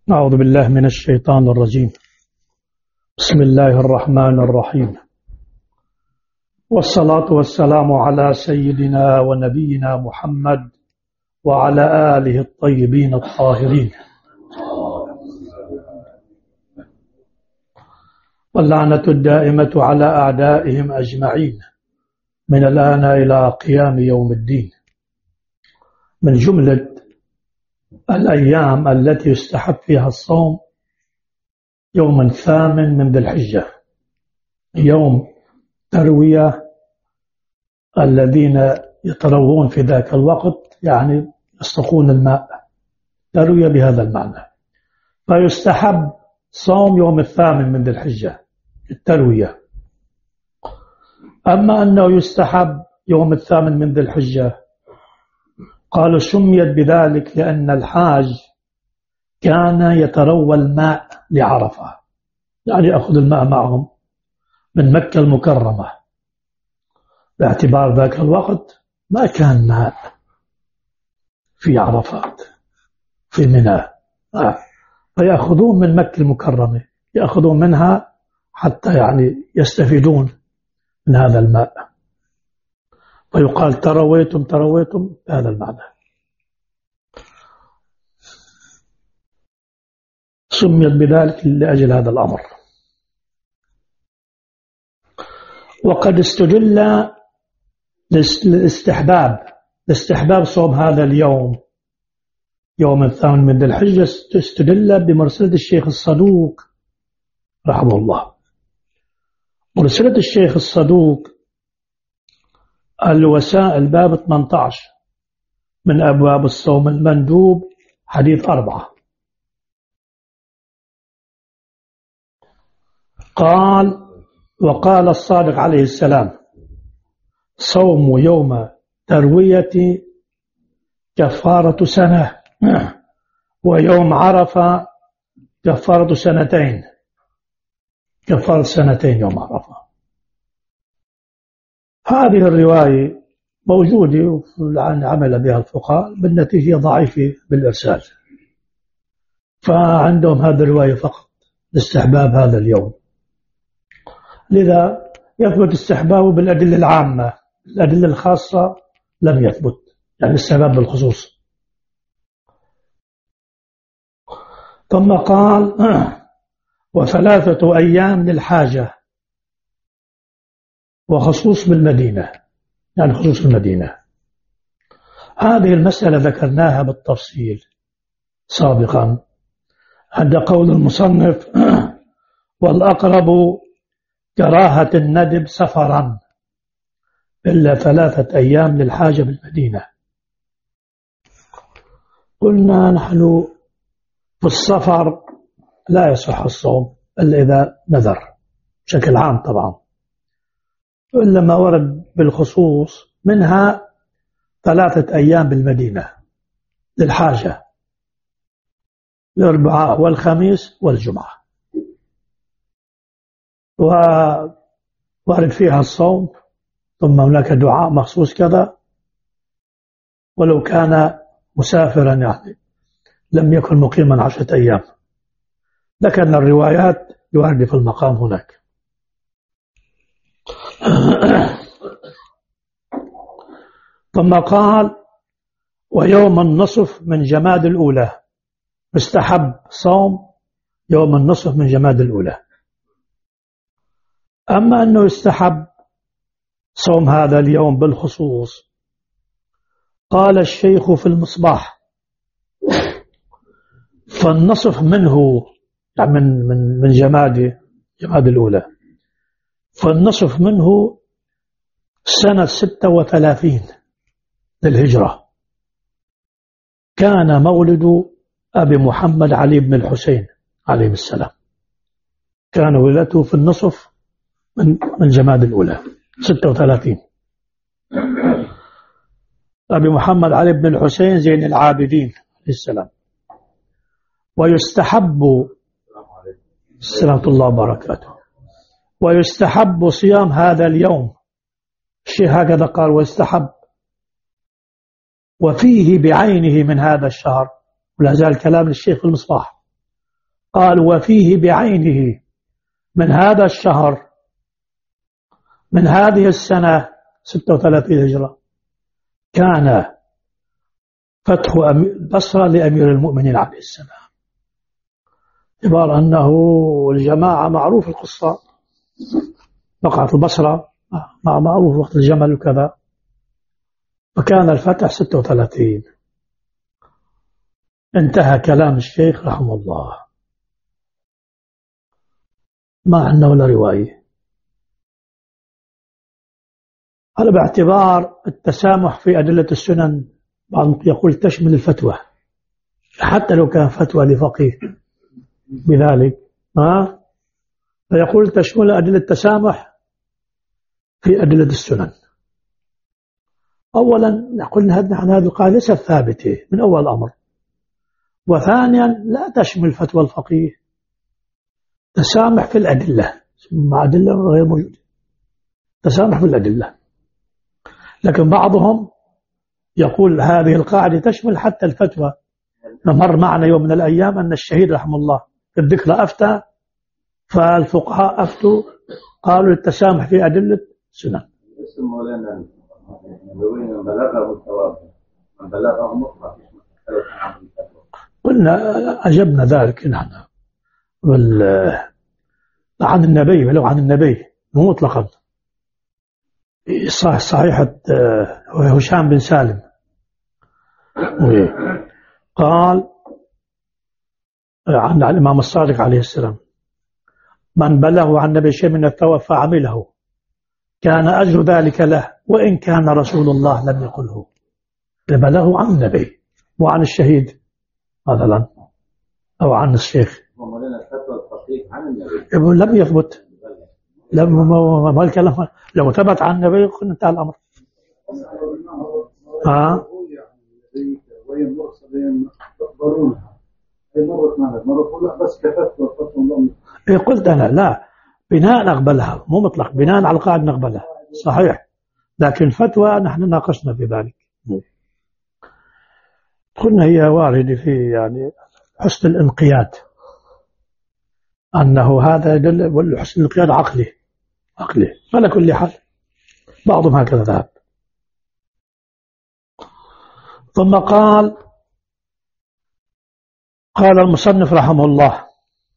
أعوذ بالله من الشيطان الرجيم. بسم الله الرحمن الرحيم، والصلاة والسلام على سيدنا ونبينا محمد وعلى آله الطيبين الطاهرين، واللعنة الدائمة على أعدائهم أجمعين من الآن إلى قيام يوم الدين. من جملة الأيام التي يستحب فيها الصوم يوم الثامن من ذي الحجة، يوم تروية، الذين يتروون في ذاك الوقت يعني يسقون الماء، تروية بهذا المعنى. فيستحب صوم يوم الثامن من ذي الحجة التروية. أما أنه يستحب يوم الثامن من ذي الحجة، قالوا سميت بذلك لأن الحاج كان يتروى الماء لعرفة، يعني يأخذ الماء معهم من مكة المكرمة، باعتبار ذاك الوقت ما كان ماء في عرفات في منى، فيأخذون من مكة المكرمة، يأخذون منها حتى يعني يستفيدون من هذا الماء، فيقال ترويتم هذا المعنى. سميت بذلك لأجل هذا الأمر. وقد استدل لاستحباب صوم هذا اليوم يوم الثامن من ذي الحجة، استدل بمرسلة الشيخ الصدوق رحمه الله. مرسلة الشيخ الصدوق الوسائل باب 18 من أبواب الصوم المندوب، حديث 4. وقال الصادق عليه السلام: صوم يوم تروية كفارة سنة، ويوم عرفة كفارة سنتين، كفارة سنتين يوم عرفة. هذه الرواية موجودة عن عمل بها الفقهاء، بالنتيجة ضعيفة بالإرسال، فعندهم هذه الرواية فقط لاستحباب هذا اليوم. لذا يثبت استحبابه بالأدلة العامة، الأدلة الخاصة لم يثبت، يعني استحباب بالخصوص. ثم قال: وثلاثة أيام للحاجة، وخصوص بالمدينة، يعني خصوص المدينة. هذه المسألة ذكرناها بالتفصيل سابقا عند قول المصنف: والأقرب كراهة الندب سفرا إلا 3 أيام للحاجة بالمدينة. قلنا نحن في السفر لا يصح الصوم إلا إذا نذر بشكل عام طبعا، إلا ما ورد بالخصوص، منها 3 أيام بالمدينة للحاجة، الأربعاء والخميس والجمعة، وارد فيها الصوم، ثم هناك دعاء مخصوص كذا، ولو كان مسافرا يعني لم يكن مقيما 10 أيام. لكن الروايات يورد في المقام هناك. ثم قال: ويوم النصف من جماد الأولى، مستحب صوم يوم النصف من جماد الأولى. أما أنه يستحب صوم هذا اليوم بالخصوص، قال الشيخ في المصباح: فالنصف منه يعني من جماد الأولى، فالنصف منه سنة 36 للهجرة، كان مولد أبي محمد علي بن الحسين عليه السلام، كان ولادته في النصف من جماد الأولى 36. أبي محمد علي بن الحسين زين العابدين عليه السلام. ويستحب سلامة الله وبركاته، ويستحب صيام هذا اليوم، الشيخ هكذا قال: ويستحب، وفيه بعينه من هذا الشهر، ولا زال كلام الشيخ في المصباح، قال وفيه بعينه من هذا الشهر من هذه السنة 36 هجرة كان فتح البصرة لأمير المؤمنين عليه السلام، اعتبار أنه الجماعة معروف القصة وقعت البصرة معروف وقت الجمل وكذا، وكان الفتح 36. انتهى كلام الشيخ رحمه الله، ما عندنا ولا رواية. هذا باعتبار التسامح في أدلة السنن، بعضهم يقول تشمل الفتوى حتى لو كان فتوى لفقيه بذلك، فيقول تشمل أدلة التسامح في أدلة السنن. أولا نقول هذه القاعدة ليست ثابتة من أول الأمر، وثانيا لا تشمل فتوى الفقيه، تسامح في الأدلة مع أدلة غير موجودة، تسامح في الأدلة. لكن بعضهم يقول هذه القاعدة تشمل حتى الفتوى. مر معنا يوم من الأيام أن الشهيد رحمه الله في الذكرى أفتى، فالفقهاء أفتوا قالوا التسامح في أدلة سنن. قلنا أجبنا ذلك نحن عن النبي، ولو عن النبي مو مطلقا. صحيحة هشام بن سالم قال عن الإمام الصادق عليه السلام من بلغه عن النبي شيء من الثواب فعمله كان أجر ذلك له وإن كان رسول الله لم يقله. بلغه عن النبي وعن الشهيد مثلا أو عن الشيخ لم يثبت، ما الكلام لو ثبت عن النبي كنا انتهى الأمر. قلت أنا لا، بناء نقبلها مو مطلق، بناء على القاعدة نقبلها صحيح، لكن فتوى نحن ناقشنا في ذلك، قلنا هي واردة في يعني حسن الانقياد، أنه هذا يدل، والحسن الانقياد عقلي على كل حال بعضهم هكذا ذهب. ثم قال المصنف رحمه الله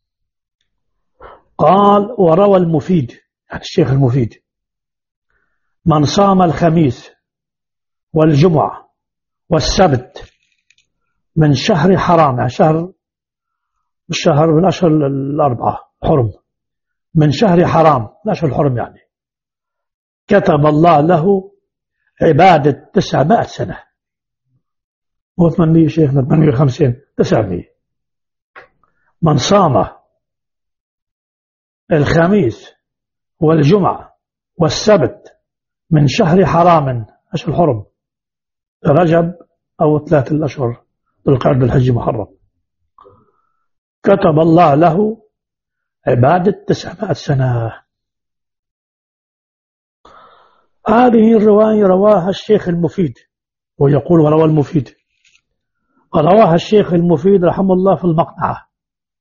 قال وروى المفيد يعني الشيخ المفيد من صام الخميس والجمعة والسبت من شهر حرام، يعني شهر من أشهر الأربعة حرم، من شهر حرام من أشهر الحرم، يعني كتب الله له عبادة 900 سنة، مو 800 شيخنا 850 900. من صام الخميس والجمعة والسبت من شهر حرام أشهر الحرم رجب أو 3 الأشهر بالقعد الحج محرم، كتب الله له عبادة 900 سنة. هذه الرواية رواها الشيخ المفيد، ويقول وروى المفيد، رواها الشيخ المفيد رحمه الله في المقنعة،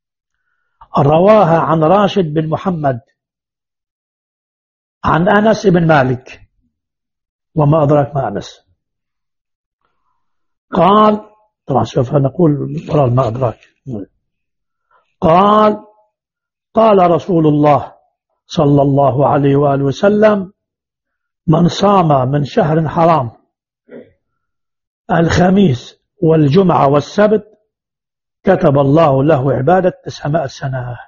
رواها عن راشد بن محمد عن أنس بن مالك، وما أدراك ما أنس، قال طبعا سوف نقول وراء ما أدراك، قال رسول الله صلى الله عليه وآله وسلم من صام من شهر حرام الخميس والجمعة والسبت كتب الله له عبادة 900 سنة.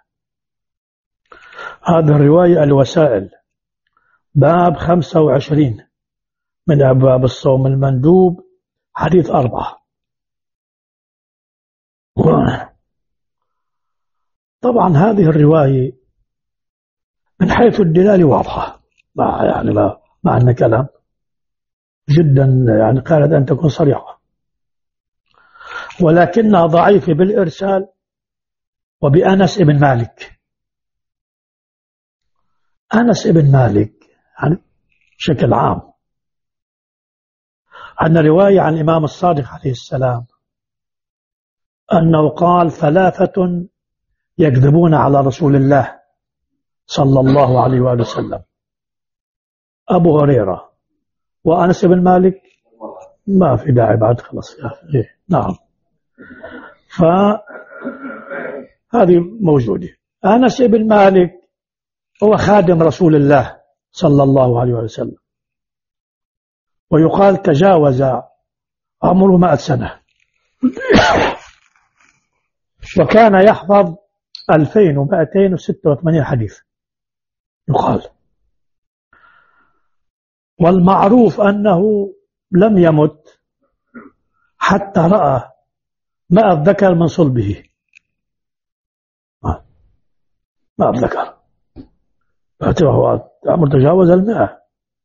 هذه الرواية الوسائل باب 25 من أبواب الصوم المندوب حديث 4. طبعا هذه الرواية من حيث الدلالة واضحة، مع أن كلام جدا يعني قالت أن تكون صريحة، ولكنها ضعيفة بالإرسال وبأنس بن مالك. أنس بن مالك يعني بشكل عام عندنا رواية عن الإمام الصادق عليه السلام أنه قال 3 يكذبون على رسول الله صلى الله عليه وآله وسلم. أبو هريرة وأنس بن مالك ما في داعي بعد، خلاص إيه. نعم، فهذه موجودة. أنس بن مالك هو خادم رسول الله صلى الله عليه وسلم، ويقال تجاوز عمره 100 سنة، وكان يحفظ 2286 حديث يقال. والمعروف أنه لم يمت حتى رأى ماء الذكر من صلبه، ماء الذكر، عمر تجاوز 100.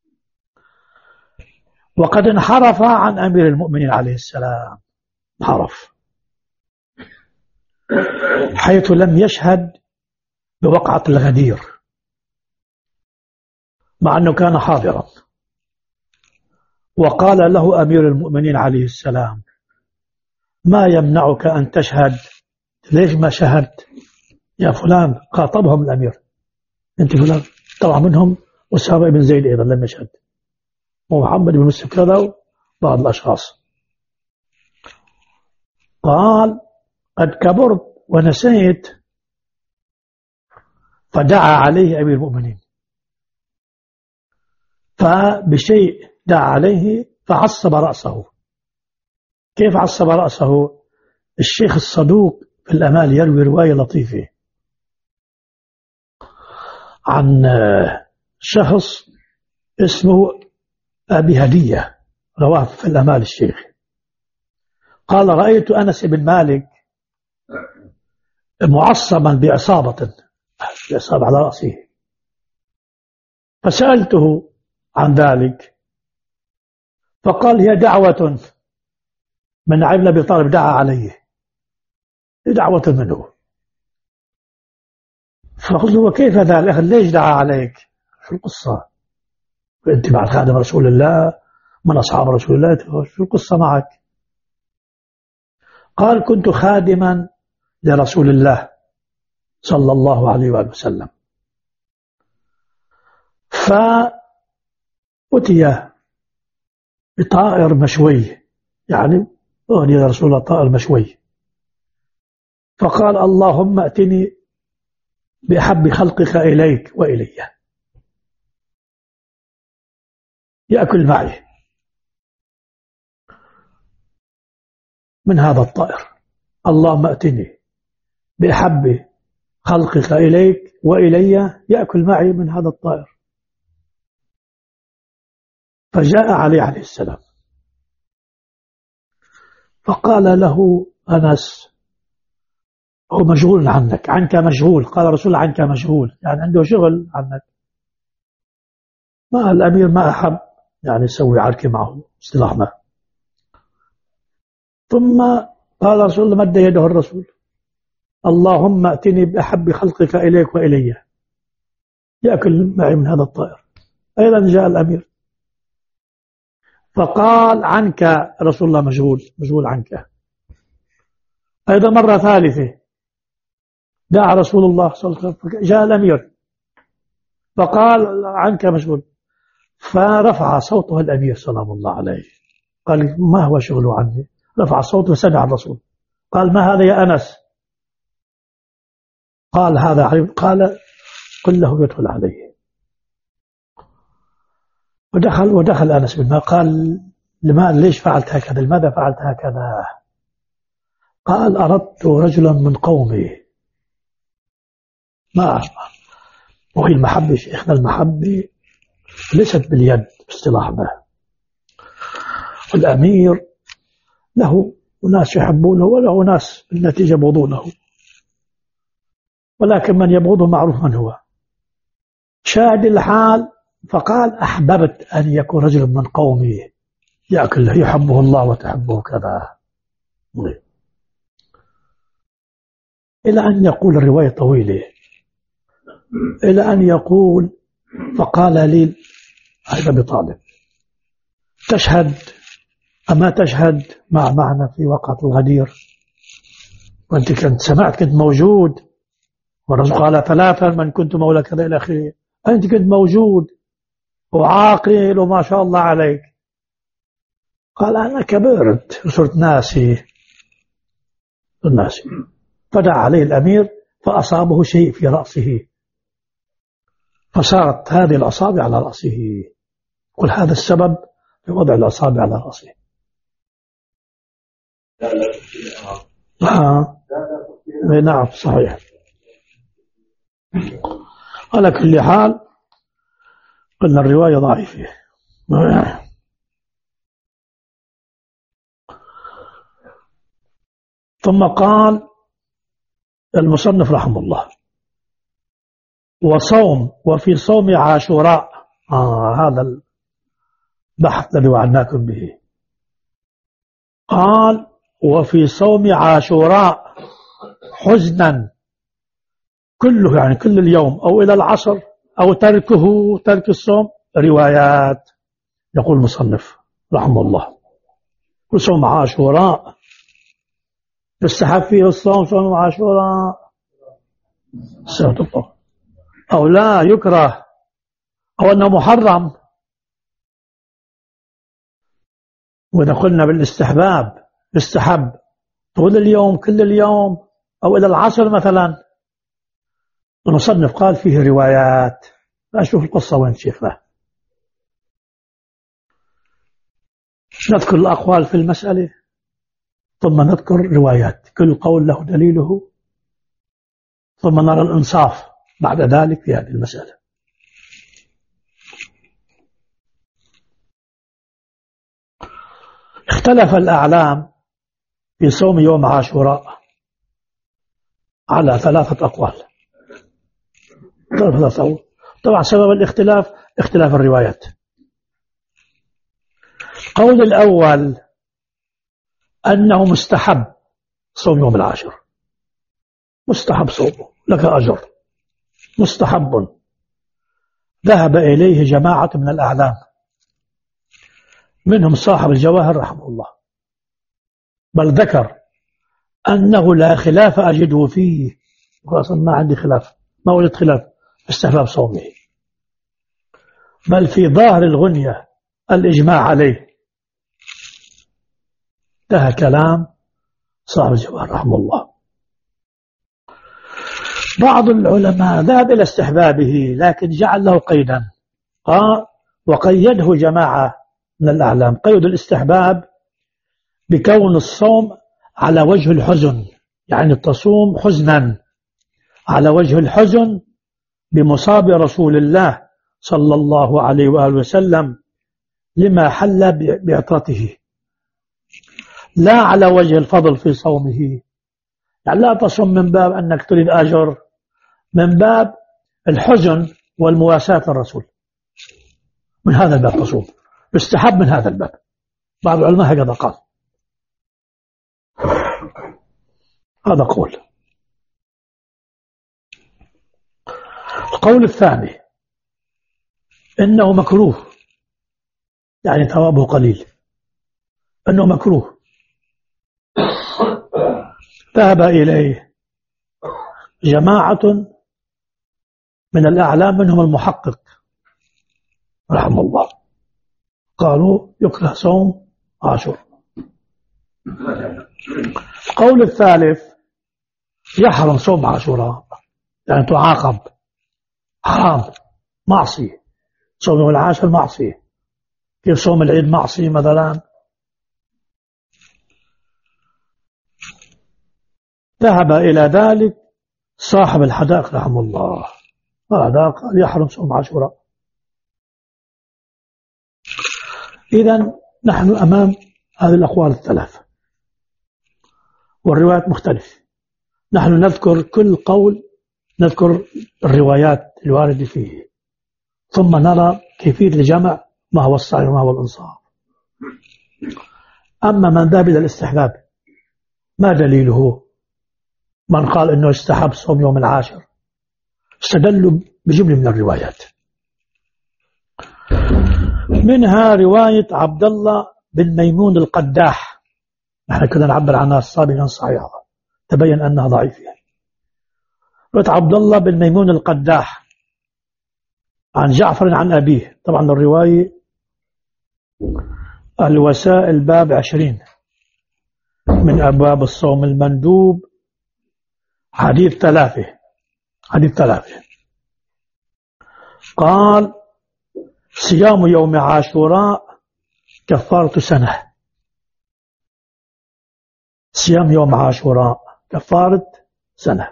وقد انحرف عن أمير المؤمنين عليه السلام، انحرف حيث لم يشهد بوقعة الغدير مع أنه كان حاضرا. وقال له أمير المؤمنين عليه السلام: ما يمنعك أن تشهد؟ ليش ما شهدت يا فلان؟ خاطبهم الأمير: أنت فلان. طبعا منهم أسامة بن زيد أيضا لم يشهد، ومحمد بن مسلم كذا وبعض الأشخاص. قال: قد كبرت ونسيت. فدعا عليه أمير المؤمنين، فبشيء دعا عليه فعصب رأسه. كيف عصب رأسه؟ الشيخ الصدوق في الأمال يروي رواية لطيفة عن شخص اسمه أبي هدية، رواه في الأمال الشيخ. قال: رأيت أنس بن مالك معصبا بعصابة على رأسه، فسألته عن ذلك، فقال: هي دعوة من علي بن أبي طالب دعا عليه، دعوة منه. فقلت له: وكيف ذلك؟ ليش دعا عليك؟ شو القصة؟ أنت بعد خادم رسول الله من أصحاب رسول الله، شو القصة معك؟ قال: كنت خادما لرسول الله صلى الله عليه وآله وسلم، فأتي بطائر مشوي، يعني أهدي يا رسول الله طائر مشوي، فقال: اللهم ائتني بأحب خلقك إليك وإلي، يأكل معي من هذا الطائر. اللهم ائتني بأحب خلقك إليك وإلي، يأكل معي من هذا الطائر. فجاء عليه السلام فقال له أنس: هو مشغول عنك مشغول. قال رسول عنك مشغول، يعني عنده شغل عنك. ما الأمير ما أحب يعني يسوي عركة معه، اصطلاحنا. ثم قال رسول الله، مد يده الرسول: اللهم ائتني بأحب خلقك إليك وإلي، يأكل معي من هذا الطائر. أيضا جاء الأمير فقال: عنك رسول الله مشغول عنك. أيضا مرة ثالثة دعا رسول الله صلى الله عليه وسلم، جاء الأمير فقال: عنك مشغول. فرفع صوته الأمير سلام الله عليه، قال: ما هو شغله عني؟ رفع صوته وسمع الرسول، قال: ما هذا يا أنس؟ قال: هذا علي. قال: قل له يدخل عليه. ودخل أنس بن مالك. قال: ليش فعلت هكذا؟ لماذا فعلت هكذا؟ قال: أردت رجلا من قومي. ما وهي المحبة شيخنا، المحبة ليست باليد باصطلاحنا. الأمير له ناس يحبونه وله ناس بالنتيجة يبغضونه، ولكن من يبغضه معروف من هو. شاهد الحال فقال: أحببت أن يكون رجل من قومي يأكل يحبه الله وتحبه كذا، إلى أن يقول الرواية طويلة، إلى أن يقول: فقال لي علي بن طالب: تشهد أما تشهد معنا في وقعة الغدير؟ وأنت كنت موجود والرسول قال 3 من كنت مولى كذا إلى آخره. أنت كنت موجود وعاقل وما شاء الله عليك. قال أنا كبرت وصرت ناسي. فدعا عليه الأمير فأصابه شيء في رأسه، فصارت هذه الأصابع على رأسه. قل هذا السبب في وضع الأصابع على رأسه. نعم صحيح. على كل حال قلنا الرواية ضعيفة. ثم قال المصنف رحمه الله وفي صوم عاشوراء. هذا البحث الذي وعدناكم به. قال وفي صوم عاشوراء حزنا كله، يعني كل اليوم أو إلى العصر، أو ترك الصوم روايات. يقول المصنف رحمه الله وصوم عاشوراء يستحب فيه الصوم صوم عاشوراء أو لا يكره أو أنه محرم. وإذا قلنا بالاستحباب يستحب طول اليوم كل اليوم أو إلى العصر مثلا. المصنف قال فيه روايات. أشوف القصة وين شيخنا. نذكر الأقوال في المسألة ثم نذكر روايات، كل قول له دليله، ثم نرى الإنصاف بعد ذلك في هذه المسألة. اختلف الأعلام في صوم يوم عاشوراء على 3 أقوال. طبعا سبب الاختلاف اختلاف الروايات. القول الأول أنه مستحب صوم يوم العاشر، مستحب صومه لك أجر، مستحب. ذهب إليه جماعة من الأعلام منهم صاحب الجواهر رحمه الله، بل ذكر أنه لا خلاف أجده فيه. أصلا ما عندي خلاف، ما وجد خلاف في استحباب صومه، بل في ظاهر الغنية الإجماع عليه. ده كلام صاحب الجواهر رحمه الله. بعض العلماء ذهب إلى استحبابه لكن جعل له قيدا. وقيده جماعة من الأعلام، قيد الاستحباب بكون الصوم على وجه الحزن، يعني تصوم حزنا على وجه الحزن بمصاب رسول الله صلى الله عليه وآله وسلم لما حل بعطرته، لا على وجه الفضل في صومه. يعني لا تصوم من باب أنك تريد أجر، من باب الحزن والمواساة للرسول. من هذا الباب تصوم، يستحب من هذا الباب. بعض العلماء هكذا قال. هذا قول. القول الثاني إنه مكروه، يعني ثوابه قليل، إنه مكروه. ذهب إليه جماعة من الأعلام منهم المحقق رحمه الله، قالوا يكره صوم عاشوراء. القول الثالث يحرم صوم عاشوراء، يعني تعاقب، حرام، معصية. صوم يوم العاشر معصية، كيف صوم العيد معصية مثلا. ذهب إلى ذلك صاحب الحدائق رحمه الله، هذا قال يحرم صوم عاشوراء. إذن نحن أمام هذه الأقوال الثلاثة والروايات مختلفة. نحن نذكر كل قول، نذكر الروايات الواردة فيه، ثم نرى كيفية الجمع، ما هو الصحيح وما هو الإنصاف. أما من ذهب إلى الاستحباب ما دليله؟ من قال إنه استحب صوم يوم العاشر استدلوا بجملة من الروايات، منها رواية عبد الله بن ميمون القداح، نحن كنا نعبر عنها سابقا صحيحة، تبين أنها ضعيفة. رواية عبد الله بن ميمون القداح عن جعفر عن أبيه. طبعا الرواية الوسائل باب 20 من أبواب الصوم المندوب، حديث 3. قال: صيام يوم عاشوراء كفارة سنة. صيام يوم عاشوراء كفارة سنة.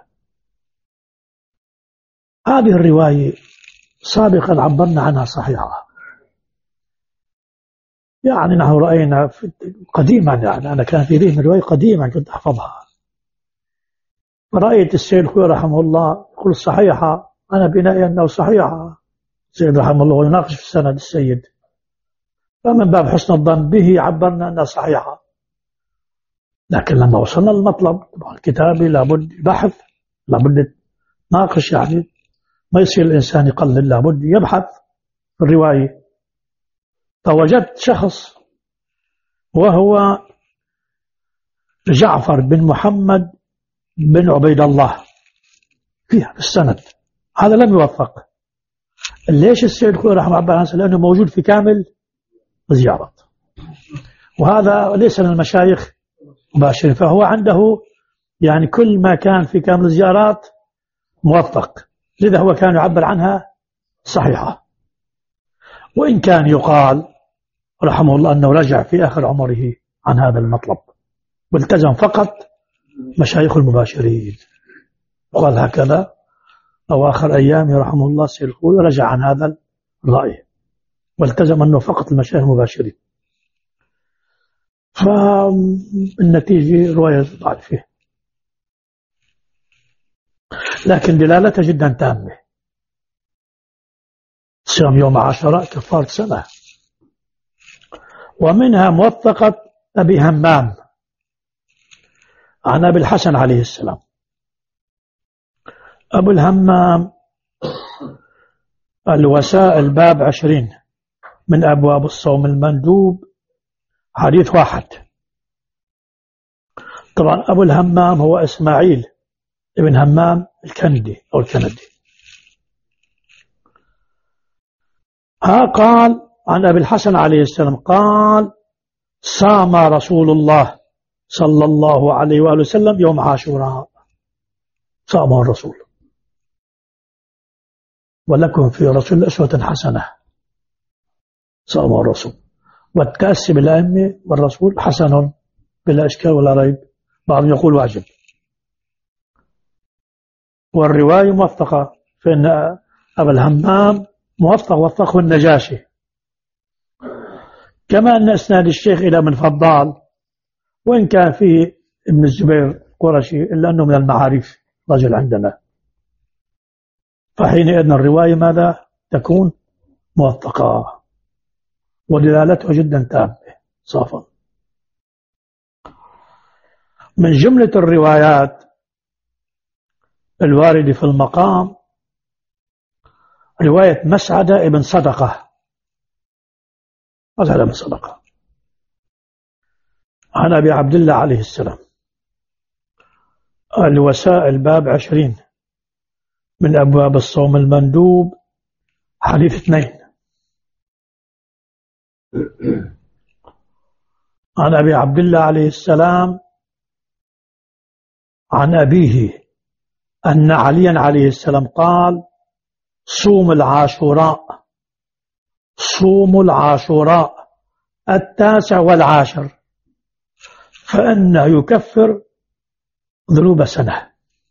هذه الرواية سابقا عبرنا عنها صحيحة، يعني نحن رأينا قديما، يعني أنا كان في ذهني رواية قديما كنت أحفظها، فرأيت السيد الخوي رحمه الله يقول صحيحة، أنا بناء أنه صحيحة. السيد رحمه الله يناقش في السند السيد، فمن باب حسن الظن به عبرنا أنها صحيحة. لكن لما وصلنا للمطلب طبعا الكتابي لابد بحث، لابد ناقش، يعني ما يصير الإنسان يقلل، لابد يبحث في الرواية. فوجدت شخص وهو جعفر بن محمد بن عبيد الله فيها في السند، هذا لم يوثق. ليش السيد الخوي رحمه الله؟ لأنه موجود في كامل الزيارات، وهذا ليس من المشايخ مباشرين، فهو عنده يعني كل ما كان في كامل الزيارات موثق، لذا هو كان يعبر عنها صحيحة. وإن كان يقال رحمه الله أنه رجع في آخر عمره عن هذا المطلب والتزم فقط مشايخ المباشرين، وقال هكذا أواخر أيامه رحمه الله السيد الخوي رجع عن هذا الرأي والتزم أنه فقط المشايخ المباشرين. فالنتيجة رواية ضعيفة، لكن دلالتها جدا تامة. صيام يوم عاشوراء كفارة سنة. ومنها موثقة أبي همام عن أبي الحسن عليه السلام. أبو الهمام الوسائل باب 20 من أبواب الصوم المندوب، حديث 1. طبعا أبو الهمام هو إسماعيل ابن همام الكندي أو الكندي. قال عن أبي الحسن عليه السلام قال: صام رسول الله صلى الله عليه وآله وسلم يوم عاشوراء. صام الرسول، ولكم في رسول أسوة حسنة. صام الرسول، والتأسي بالأئمة والرسول حسن بلا إشكال ولا ريب، بعضهم يقول واجب. والرواية موثقة، فإن أبا الهمام موثق وثقه النجاشي، كما أن إسناد الشيخ إلى من فضال، وإن كان فيه ابن الزبير قرشي إلا أنه من المعارف رجل عندنا، فحينئذ الرواية ماذا تكون؟ موثقة، ودلالتها جدا تامة صافا. من جملة الروايات الواردة في المقام رواية مسعدة ابن صدقة. مسعدة ابن صدقة عن أبي عبد الله عليه السلام. الوسائل باب 20 من أبواب الصوم المندوب، حديث 2. عن أبي عبد الله عليه السلام عن أبيه أن عليا عليه السلام قال: صوم العاشوراء، صوم العاشوراء 9 و10، فإنه يكفر ذنوب سنة.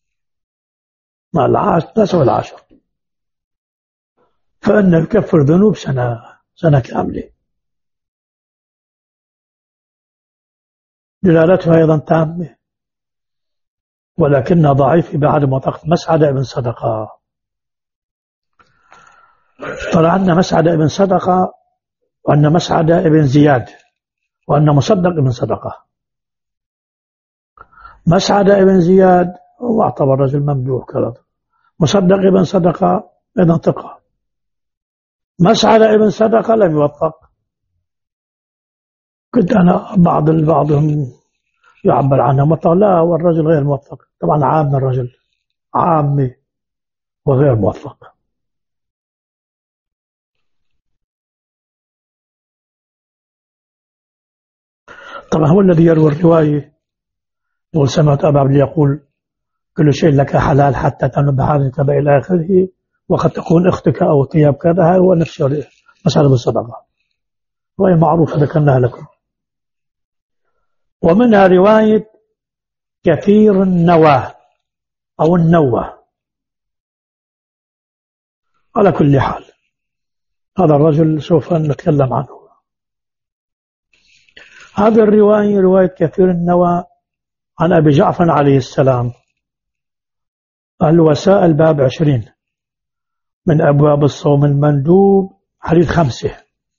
مع 9 و10 فإنه يكفر ذنوب سنة كاملة. دلالتها أيضا تامة، ولكنها ضعيفة بعد موثقة مسعدة ابن صدقة. ترى أن مسعدة ابن صدقة، وأن مسعدة ابن زياد، وأن مصدق ابن صدقة. مسعدة ابن زياد هو اعتبر رجل ممدوح كذا، مصدق ابن صدقة أيضا ثقة. مسعدة ابن صدقة لم يوثق. كنت أنا بعضهم يعبر عنه موثق، لا، والرجل غير موثق. طبعا عام الرجل، عامي وغير موفق. طبعا هو الذي يروي الرواية يقول سمعت أبا عبد يقول كل شيء لك حلال حتى تنب حالك إلى آخره، وقد تكون أختك أو ثياب كذا، هو نفس مسألة الصدقة، رواية معروفة ذكرناها لكم. ومنها رواية كثير النوى أو النوى. على كل حال هذا الرجل سوف نتكلم عنه. هذه الرواية رواية كثير النوى عن أبي جعفر عليه السلام، الوسائل باب 20 من أبواب الصوم المندوب، حديث 5.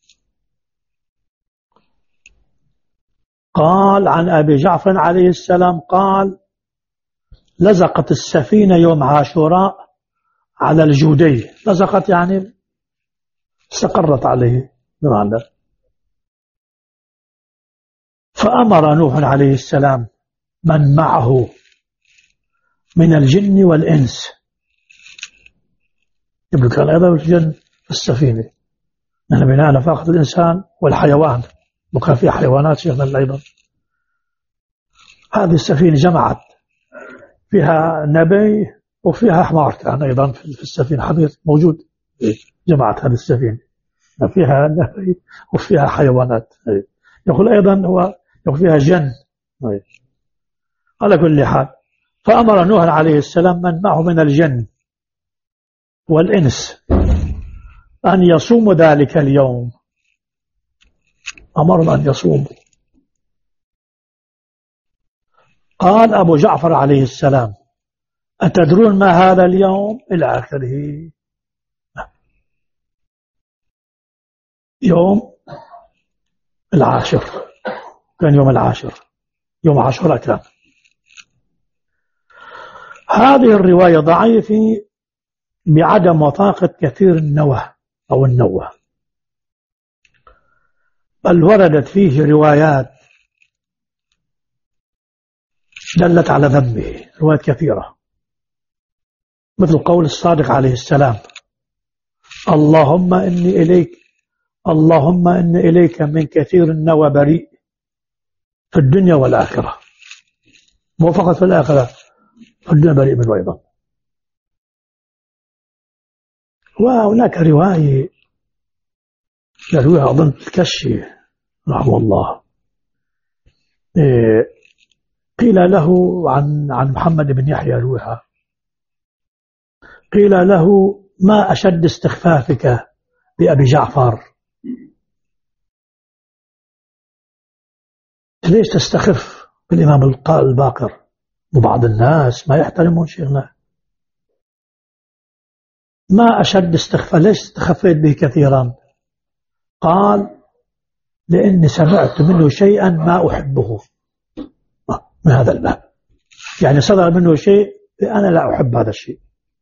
قال عن أبي جعفر عليه السلام قال لزقت السفينة يوم عاشوراء على الجودي. لزقت يعني استقرت عليه بمعنى. فأمر نوح عليه السلام من معه من الجن والإنس، يبدو كان أيضا الجن في السفينة، نحن بناء نفاقة الإنسان والحيوان، وكان في حيوانات شيخنا أيضا. هذه السفينة جمعت فيها نبي وفيها حمار، كان أيضا في السفينة حمير موجود. جمعت هذه السفينة فيها نبي وفيها حيوانات. يقول أيضا هو يقول فيها جن. على كل حال فأمر نوح عليه السلام من معه من الجن والإنس أن يصوموا ذلك اليوم. أمرهم أن يصوموا. قال أبو جعفر عليه السلام أتدرون ما هذا اليوم؟ إلى آخره. يوم العاشر، كان يوم العاشر، يوم عاشوراء كان. هذه الرواية ضعيفة بعدم وثاقة كثير النوى أو النوى، بل وردت فيه روايات دلت على ذنبه، روايات كثيرة، مثل قول الصادق عليه السلام اللهم إني إليك من كثير النوى بريء في الدنيا والآخرة. موفقة في الآخرة، في الدنيا بريء منه أيضا. وهناك رواية يرويها أظن الكشي رحمه الله، قيل له عن محمد بن يحيى يرويها، قيل له ما أشد استخفافك بأبي جعفر، ليش تستخف بالإمام الباقر؟ وبعض الناس ما يحترمون شيخنا. ما أشد استخفاف، ليش استخفيت به كثيرا؟ قال لأني سمعت منه شيئا ما أحبه، من هذا الباب، يعني صدر منه شيء أنا لا أحب هذا الشيء.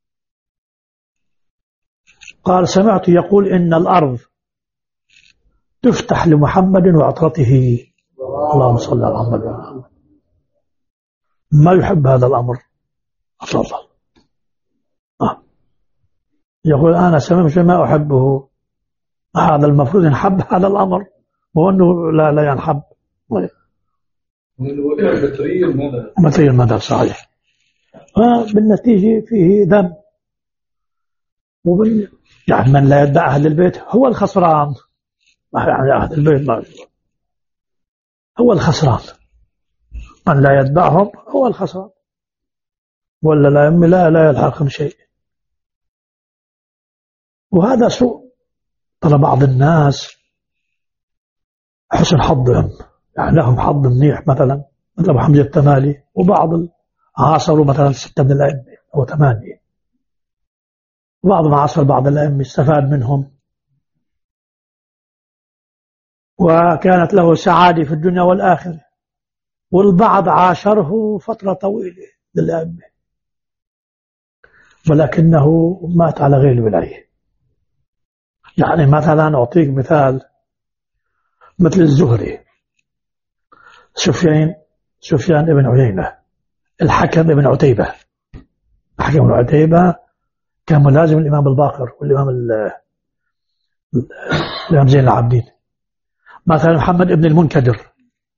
قال سمعت يقول إن الأرض تفتح لمحمد وعطرته، اللهم صل على محمد. ما يحب هذا الأمر أفضل. يقول أنا سمعت شيء ما أحبه، هذا المفروض ينحب هذا الأمر، وأنه لا ينحب. مثل المدى صحيح. فبالنتيجة فيه ذنب، يعني من لا يدع أهل البيت هو الخسران، يعني أهل البيت ما هو الخسران، من لا يتبعهم هو الخسران، ولا لا يلحقهم شيء. وهذا سوء. ترى بعض الناس حسن حظهم، يعني لهم حظ منيح، مثلا مثل أبو حمزة التمالي، وبعض عاصروا مثلا 6 من الأئمة أو 8، وبعضهم عاصر بعض الأئمة استفاد منهم، وكانت له سعادة في الدنيا والآخرة، والبعض عاشره فترة طويلة للأئمة ولكنه مات على غير الولاية. يعني مثلا أعطيك مثال، مثل الزهري، سفيان بن عيينة، الحكم بن عتيبة. الحكم بن عتيبة كان ملازم الإمام الباقر والإمام الإمام زين العابدين. مثلا محمد بن المنكدر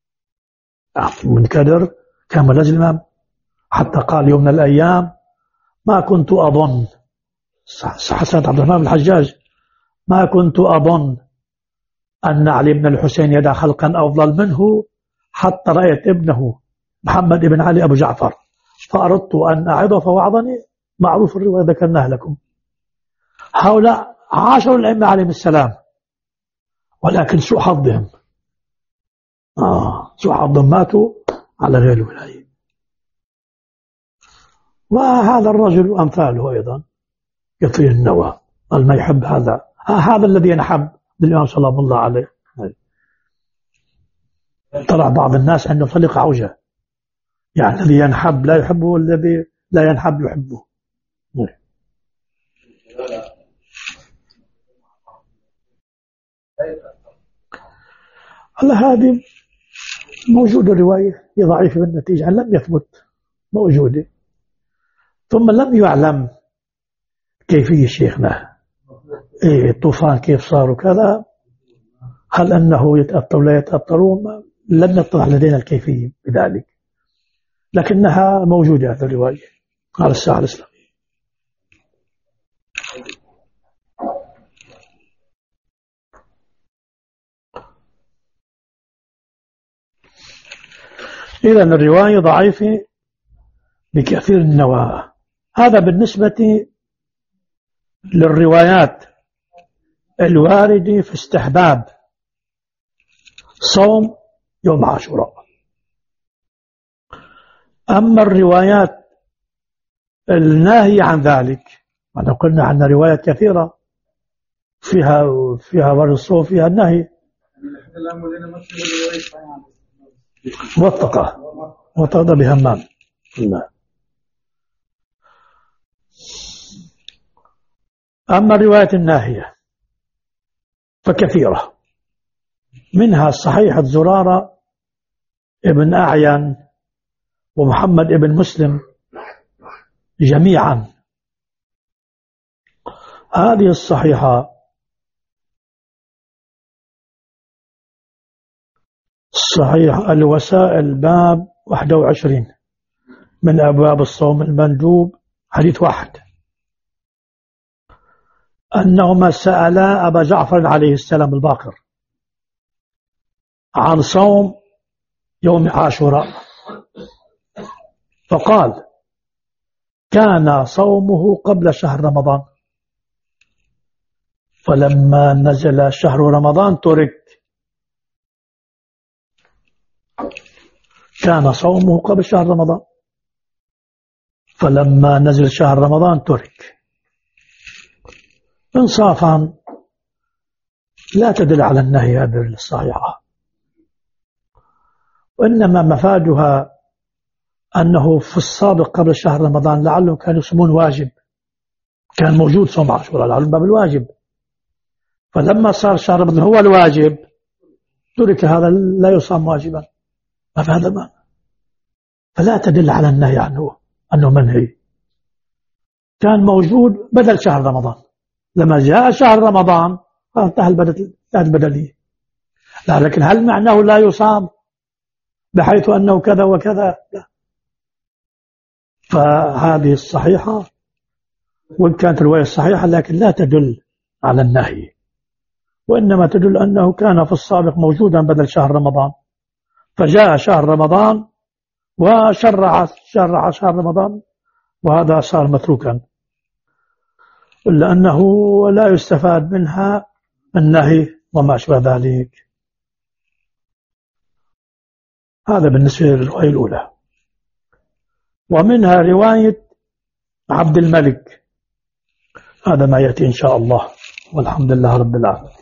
كان ملازم الإمام، حتى قال يوم من الأيام ما كنت أظن، حسن عبد الرحمن بن الحجاج، ما كنت أظن أن علي بن الحسين يدع خلقا أفضل منه حتى رأيت ابنه محمد بن علي أبو جعفر فأردت أن أعظه فوعظني. معروف الرواية ذكرناها لكم. هؤلاء عاشروا الأئمة عليهم السلام، ولكن سوء حظهم سوء حظهم ماتوا على غير الولاية. وهذا الرجل وأمثاله أيضا يطير النوى، قال ما يحب هذا الذي ينحب بالإمام صلى الله عليه. طلع بعض الناس عنده طريقة عوجة، يعني الذي ينحب لا يحبه والذي لا ينحب يحبه. على هذه موجودة الرواية هي ضعيفة بالنتيجة، لم يثبت موجودة. ثم لم يعلم كيفية شيخنا الطوفان كيف صار وكذا، هل أنه يتأثر ولا يتأثرون، لم يطلع لدينا الكيفية بذلك، لكنها موجودة في الرواية على الساحة الإسلامية. إذن الرواية ضعيفة بكثير النواة. هذا بالنسبة للروايات الواردة في استحباب صوم يوم عاشوراء. أما الروايات الناهية عن ذلك، أنا قلنا عن روايات كثيرة فيها ورد الصوم، فيها النهي. موثقة بهمام. أما الروايات الناهية فكثيرة، منها صحيحة زرارة ابن أعين ومحمد ابن مسلم جميعا. هذه الصحيحة صحيح الوسائل باب 21 من أبواب الصوم المندوب، حديث 1 أنهما سألا أبا جعفر عليه السلام الباقر عن صوم يوم عاشوراء، فقال كان صومه قبل شهر رمضان، فلما نزل شهر رمضان ترك. كان صومه قبل شهر رمضان، فلما نزل شهر رمضان ترك. إنصافا لا تدل على النهي هذه الصحيحة، وإنما مفادها أنه في السابق قبل شهر رمضان لعلهم كانوا يصومون واجب، كان موجود صوم عاشوراء لعلهم باب الواجب، فلما صار شهر رمضان هو الواجب ترك هذا لا يصام واجبا، ما في هذا المعنى، فلا تدل على النهي عنه أنه منهي. كان موجود بدل شهر رمضان، لما جاء شهر رمضان انتهى البدلية. لكن هل معناه لا يصام بحيث أنه كذا وكذا؟ لا. فهذه الصحيحة وإن كانت الرواية الصحيحة لكن لا تدل على النهي، وإنما تدل أنه كان في السابق موجودا بدل شهر رمضان، فجاء شهر رمضان وشرع شهر رمضان، وهذا صار متروكا، إلا أنه لا يستفاد منها النهي وما أشبه ذلك. هذا بالنسبة للرواية الأولى. ومنها رواية عبد الملك، هذا ما يأتي إن شاء الله، والحمد لله رب العالمين.